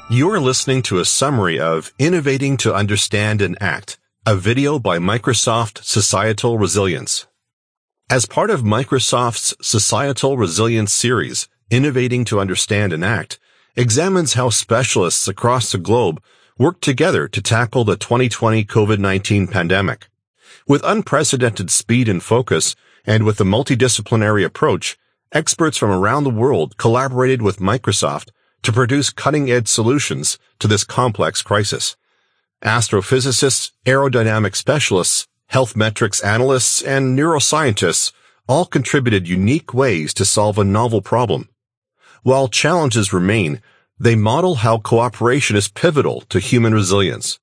You're listening to a summary of Innovating to Understand and Act, a video by Microsoft Societal Resilience. As part of Microsoft's Societal Resilience series, Innovating to Understand and Act examines how specialists across the globe work together to tackle the 2020 COVID-19 pandemic. With unprecedented speed and focus, and with a multidisciplinary approach, experts from around the world collaborated with Microsoft to produce cutting-edge solutions to this complex crisis. Astrophysicists, aerodynamic specialists, health metrics analysts, and neuroscientists all contributed unique ways to solve a novel problem. While challenges remain, they model how cooperation is pivotal to human resilience.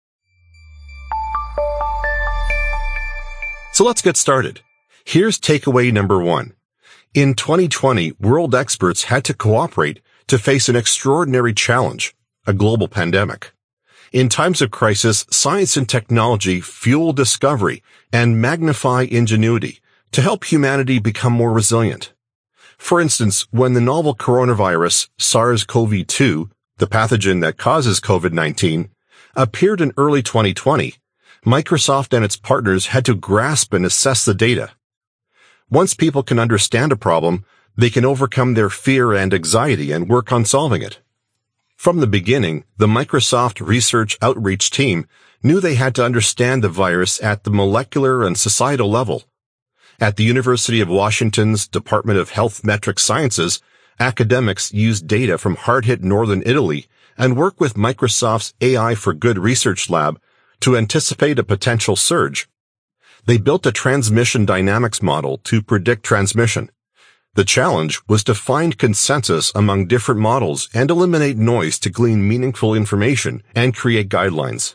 So let's get started. Here's takeaway number 1. In 2020, world experts had to cooperate to face an extraordinary challenge, a global pandemic. In times of crisis, science and technology fuel discovery and magnify ingenuity to help humanity become more resilient. For instance, when the novel coronavirus, SARS-CoV-2, the pathogen that causes COVID-19, appeared in early 2020, Microsoft and its partners had to grasp and assess the data. Once people can understand a problem, they can overcome their fear and anxiety and work on solving it. From the beginning, the Microsoft Research Outreach team knew they had to understand the virus at the molecular and societal level. At the University of Washington's Department of Health Metric Sciences, academics used data from hard-hit northern Italy and worked with Microsoft's AI for Good research lab to anticipate a potential surge. They built a transmission dynamics model to predict transmission. The challenge was to find consensus among different models and eliminate noise to glean meaningful information and create guidelines.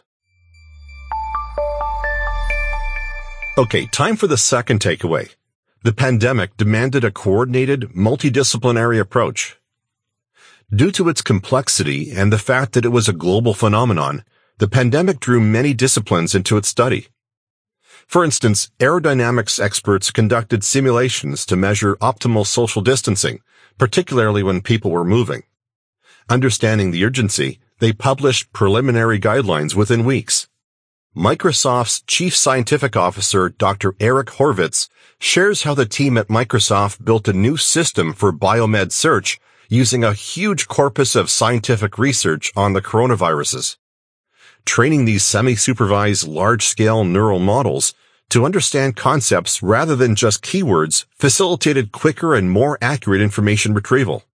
Okay, time for the second takeaway. The pandemic demanded a coordinated, multidisciplinary approach. Due to its complexity and the fact that it was a global phenomenon, the pandemic drew many disciplines into its study. For instance, aerodynamics experts conducted simulations to measure optimal social distancing, particularly when people were moving. Understanding the urgency, they published preliminary guidelines within weeks. Microsoft's Chief Scientific Officer, Dr. Eric Horvitz, shares how the team at Microsoft built a new system for biomed search using a huge corpus of scientific research on the coronaviruses. Training these semi-supervised large-scale neural models to understand concepts rather than just keywords facilitated quicker and more accurate information retrieval.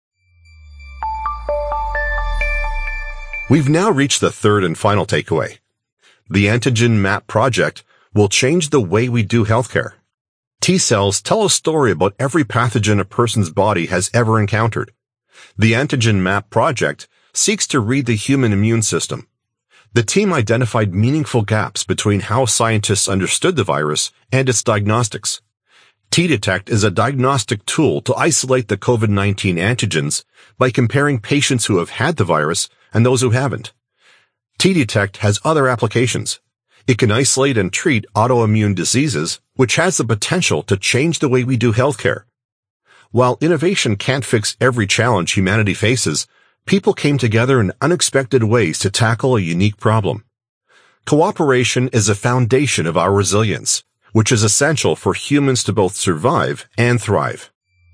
We've now reached the third and final takeaway. The Antigen Map project will change the way we do healthcare. T-cells tell a story about every pathogen a person's body has ever encountered. The Antigen Map project seeks to read the human immune system. The team identified meaningful gaps between how scientists understood the virus and its diagnostics. T-Detect is a diagnostic tool to isolate the COVID-19 antigens by comparing patients who have had the virus and those who haven't. T-Detect has other applications. It can isolate and treat autoimmune diseases, which has the potential to change the way we do healthcare. While innovation can't fix every challenge humanity faces, people came together in unexpected ways to tackle a unique problem. Cooperation is a foundation of our resilience, which is essential for humans to both survive and thrive.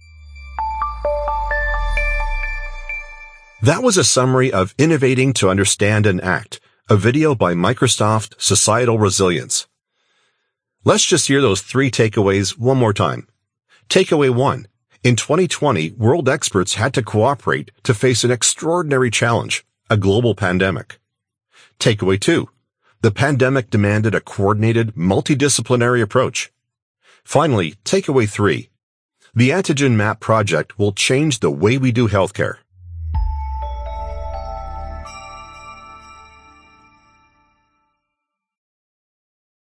That was a summary of Innovating to Understand and Act, a video by Microsoft Societal Resilience. Let's just hear those 3 takeaways one more time. Takeaway 1. In 2020, world experts had to cooperate to face an extraordinary challenge, a global pandemic. Takeaway 2. The pandemic demanded a coordinated, multidisciplinary approach. Finally, takeaway 3. The Antigen Map project will change the way we do healthcare.